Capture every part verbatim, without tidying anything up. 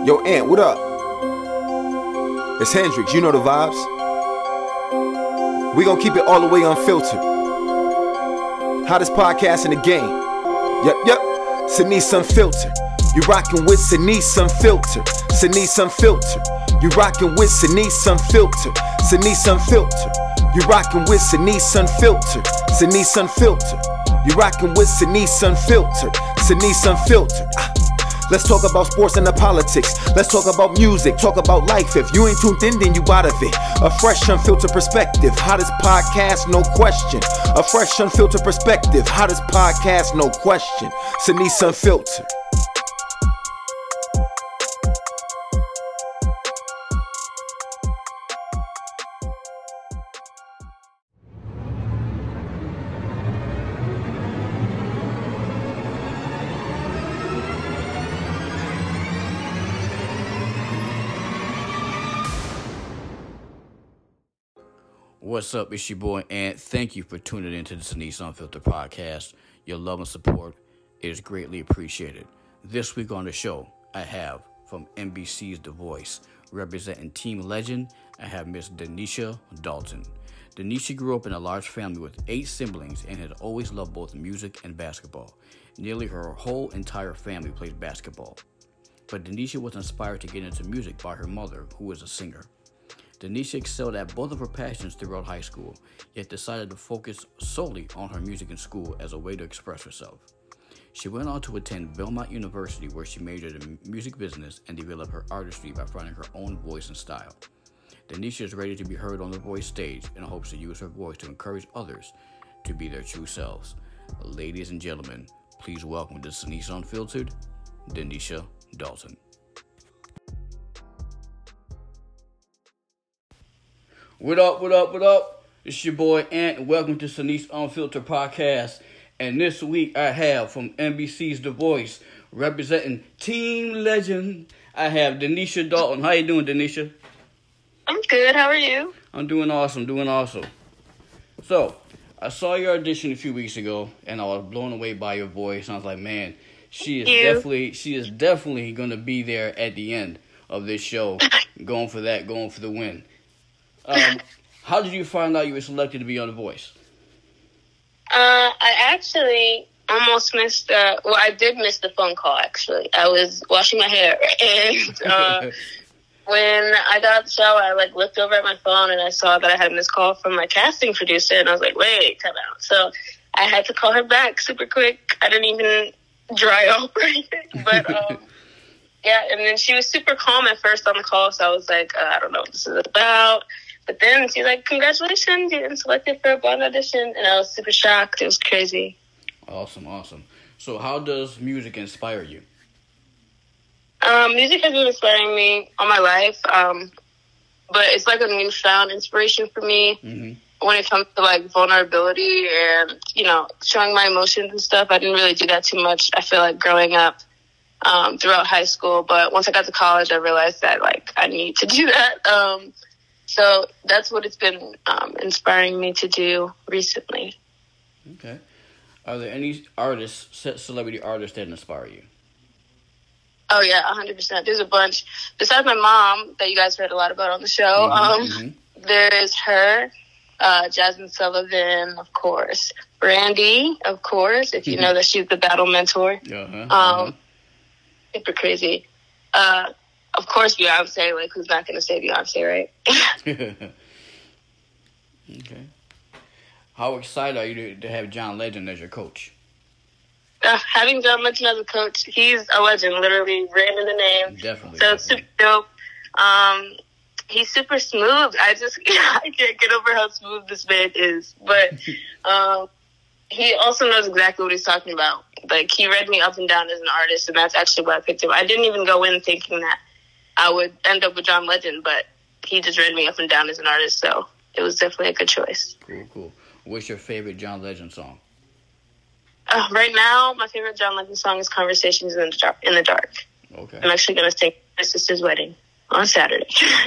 Yo, Ant, what up? It's Hendrix, you know the vibes. We gon' keep it all the way unfiltered. Hottest podcast in the game. Yep, yep. Sinise Unfiltered. You rockin' with Sinise Unfiltered. Sinise Unfiltered. You rockin' with Sinise Unfiltered. Sinise Unfiltered. You rockin' with Sinise Unfiltered. Sinise Unfiltered. You rockin' with Sinise Unfiltered. Sinise Unfiltered. Ah. Let's talk about sports and the politics. Let's talk about music, talk about life. If you ain't tuned in, then you out of it. A fresh, unfiltered perspective. Hottest podcast, no question. A fresh, unfiltered perspective. Hottest podcast, no question. Sinise Unfiltered. What's up? It's your boy Ant. Thank you for tuning in to the Sinise Unfiltered podcast. Your love and support is greatly appreciated. This week on the show, I have from N B C's The Voice, representing Team Legend, I have Miss Denisha Dalton. Denisha grew up in a large family with eight siblings and had always loved both music and basketball. Nearly her whole entire family plays basketball. But Denisha was inspired to get into music by her mother, who was a singer. Denisha excelled at both of her passions throughout high school, yet decided to focus solely on her music in school as a way to express herself. She went on to attend Belmont University, where she majored in music business and developed her artistry by finding her own voice and style. Denisha is ready to be heard on the Voice stage and hopes to use her voice to encourage others to be their true selves. Ladies and gentlemen, please welcome to Sinise Unfiltered, Denisha Dalton. What up, what up, what up? It's your boy Ant, and welcome to Sinise Unfiltered podcast. And this week I have from N B C's The Voice, representing Team Legend, I have Denisha Dalton. How you doing, Denisha? I'm good. How are you? I'm doing awesome, doing awesome. So, I saw your audition a few weeks ago, and I was blown away by your voice. And I was like, man, she is you. definitely, she is definitely going to be there at the end of this show, going for that, going for the win. Um, how did you find out you were selected to be on The Voice? Uh, I actually almost missed, uh, well, I did miss the phone call, actually. I was washing my hair, and uh, when I got the show, I, like, looked over at my phone, and I saw that I had a missed call from my casting producer, and I was like, wait, come out. So I had to call her back super quick. I didn't even dry off or anything, but, um, yeah, and then she was super calm at first on the call, so I was like, uh, I don't know what this is about. But then she's like, congratulations, you've been selected for a Bond audition. And I was super shocked. It was crazy. Awesome, awesome. So how does music inspire you? Um, music has been inspiring me all my life. Um, but it's like a newfound inspiration for me mm-hmm. when it comes to like vulnerability and, you know, showing my emotions and stuff. I didn't really do that too much, I feel like, growing up um, throughout high school. But once I got to college, I realized that, like, I need to do that. Um So that's what it's been um, inspiring me to do recently. Okay. Are there any artists, celebrity artists that inspire you? Oh, yeah, one hundred percent. There's a bunch. Besides my mom, that you guys heard a lot about on the show, mm-hmm, um, mm-hmm. there's her, uh, Jasmine Sullivan, of course. Brandy, of course, if you mm-hmm. know that she's the battle mentor. Uh-huh, um, uh-huh. Super crazy. Uh Of course, Beyonce. Like, who's not going to say Beyonce, right? Okay. How excited are you to, to have John Legend as your coach? Uh, having John Legend as a coach, he's a legend, literally written in the name. Definitely. So definitely. It's super dope. Um, he's super smooth. I just I can't get over how smooth this man is. But um, he also knows exactly what he's talking about. Like, he read me up and down as an artist, and that's actually why I picked him. I didn't even go in thinking that I would end up with John Legend, but he just read me up and down as an artist, so it was definitely a good choice. Cool, cool. What's your favorite John Legend song? Uh, right now, my favorite John Legend song is Conversations in the Dark. In the Dark. Okay. I'm actually going to sing my sister's wedding on Saturday.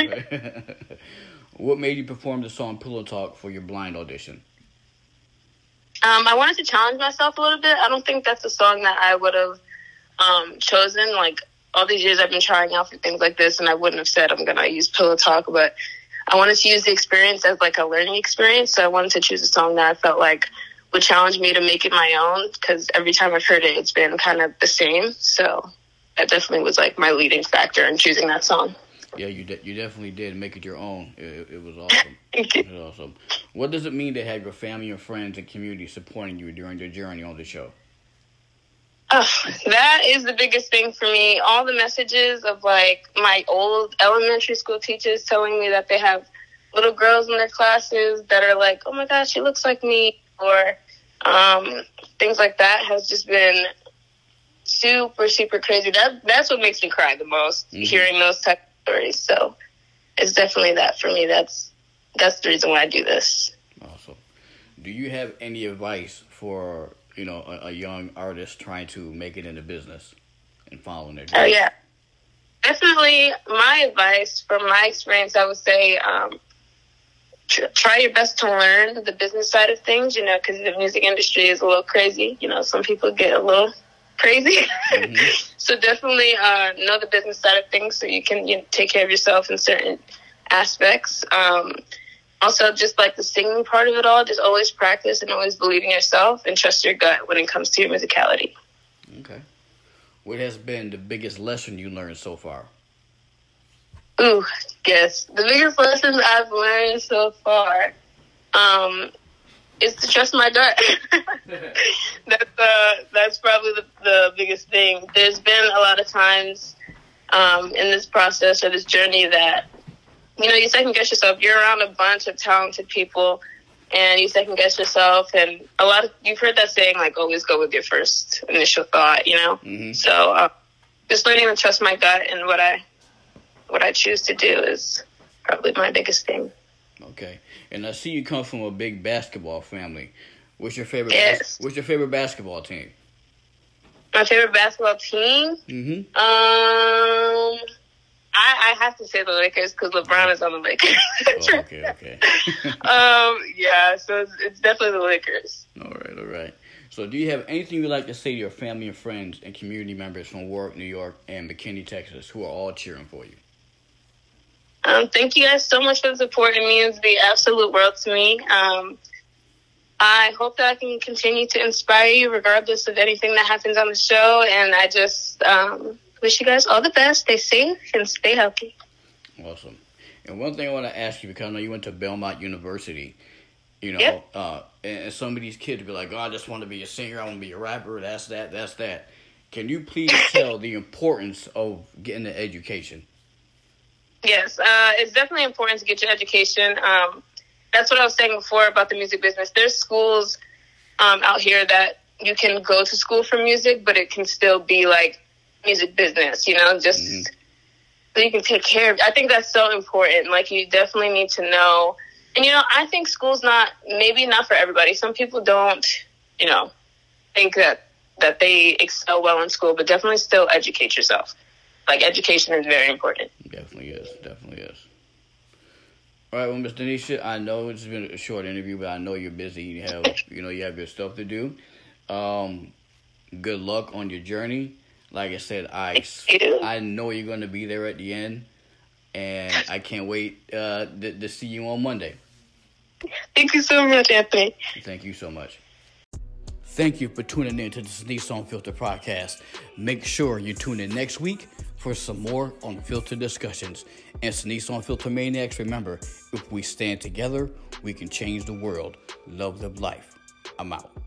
What made you perform the song Pillow Talk for your blind audition? Um, I wanted to challenge myself a little bit. I don't think that's a song that I would have um, chosen, like, all these years I've been trying out for things like this, and I wouldn't have said I'm going to use Pillow Talk, but I wanted to use the experience as like a learning experience. So I wanted to choose a song that I felt like would challenge me to make it my own, because every time I've heard it, it's been kind of the same. So that definitely was like my leading factor in choosing that song. Yeah, you de- you definitely did make it your own. It, it was awesome. It was awesome. What does it mean to have your family and friends and community supporting you during the journey on the show? Oh, that is the biggest thing for me. All the messages of like my old elementary school teachers telling me that they have little girls in their classes that are like, oh my gosh, she looks like me, or um, things like that has just been super, super crazy. That That's what makes me cry the most, mm-hmm. hearing those type of stories. So it's definitely that for me. That's that's the reason why I do this. Awesome. Do you have any advice for, you know, a, a young artist trying to make it in the business and following their dreams? Oh, yeah. Definitely my advice from my experience, I would say um, tr- try your best to learn the business side of things, you know, because the music industry is a little crazy. You know, some people get a little crazy. Mm-hmm. So definitely uh, know the business side of things so you can you know, take care of yourself in certain aspects. Um, also, just like the singing part of it all, just always practice and always believe in yourself and trust your gut when it comes to your musicality. Okay. What has been the biggest lesson you learned so far? Ooh, yes. The biggest lessons I've learned so far um, is to trust my gut. that's uh, that's probably the, the biggest thing. There's been a lot of times um, in this process or this journey that, you know, you second guess yourself. You're around a bunch of talented people and you second guess yourself. And a lot of, you've heard that saying, like, always go with your first initial thought, you know? Mm-hmm. So uh, just learning to trust my gut and what I, what I choose to do is probably my biggest thing. Okay. And I see you come from a big basketball family. What's your favorite, yes. bas- what's your favorite basketball team? My favorite basketball team? Mm-hmm. Um... I, I have to say the Lakers because LeBron is on the Lakers. Oh, okay, okay. um, yeah, so it's, it's definitely the Lakers. All right, all right. So do you have anything you'd like to say to your family and friends and community members from Warwick, New York, and McKinney, Texas, who are all cheering for you? Um, thank you guys so much for the support. It means the absolute world to me. Um, I hope that I can continue to inspire you regardless of anything that happens on the show, and I just... Um, wish you guys all the best. Stay safe and stay healthy. Awesome. And one thing I want to ask you, because I know you went to Belmont University, you know, yep. uh, and some of these kids be like, oh, I just want to be a singer. I want to be a rapper. That's that. That's that. Can you please tell the importance of getting the education? Yes, uh, it's definitely important to get your education. Um, that's what I was saying before about the music business. There's schools um, out here that you can go to school for music, but it can still be like music business, you know, just mm-hmm. so you can take care of it. I think that's so important. Like, you definitely need to know. And, you know, I think school's not, maybe not for everybody. Some people don't, you know, think that, that they excel well in school, but definitely still educate yourself. Like, education is very important. Definitely is. Definitely is. All right, well, Miz Denisha, I know it's been a short interview, but I know you're busy. You have, you know, you have your stuff to do. Um, good luck on your journey. Like I said, I, I know you're going to be there at the end, and I can't wait uh, to, to see you on Monday. Thank you so much, Anthony. Thank you so much. Thank you for tuning in to the Sneeze Unfiltered podcast. Make sure you tune in next week for some more Unfiltered discussions. And Sneeze Unfiltered Maniacs, remember, if we stand together, we can change the world. Love, live life. I'm out.